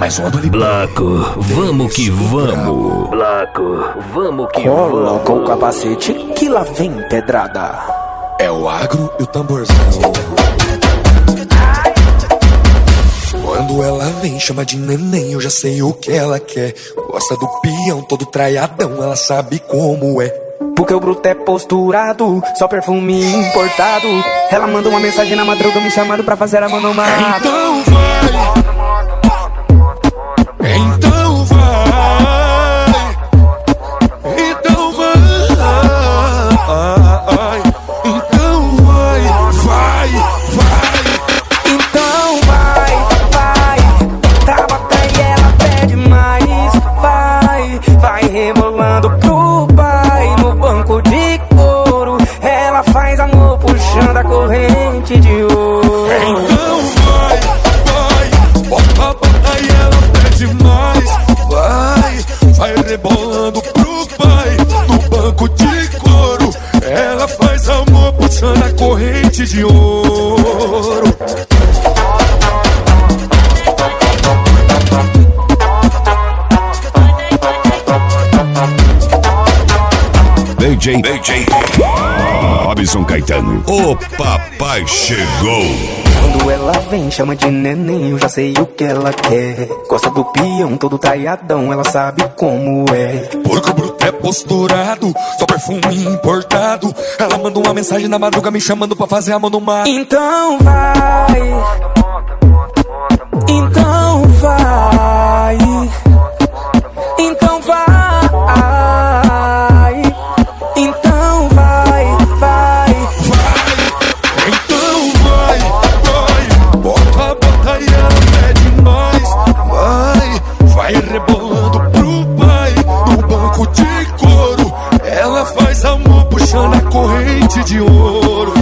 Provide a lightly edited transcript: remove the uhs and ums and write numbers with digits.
mais uma do Libão. Blaco, vamos que vamos. Blaco, vamos que Coloca o vamos. capacete que lá vem pedrada. É o agro e o tamborzão. Quando ela vem, chama de neném, eu já sei o que ela quer. Gosta do peão, todo traiadão, ela sabe como é. Porque o bruto é posturado, só perfume importado. Ela manda uma mensagem na madruga me chamando pra fazer a mão no mato. Então vai, então vai, então vai, então vai, vai, vai. Então vai, trava e ela pede mais. Vai rebolando pro pai no banco de couro. Ela faz amor puxando a corrente de ouro. Então vai, bota e ela pede mais. Vai rebolando pro pai no banco de couro. Ela faz amor puxando a corrente de ouro. DJ Robson Caetano, o papai chegou. Quando ela vem, chama de neném, eu já sei o que ela quer. Gosta do peão, todo traiadão, ela sabe como é. Porque o bruto é posturado, só perfume importado. Ela manda uma mensagem na madruga me chamando pra fazer a mão no mar. Então vai, então vai, então vai, então vai. Então vai, bota e ela pede mais. Vai rebolando pro pai no banco de couro. Ela faz amor puxando a corrente de ouro.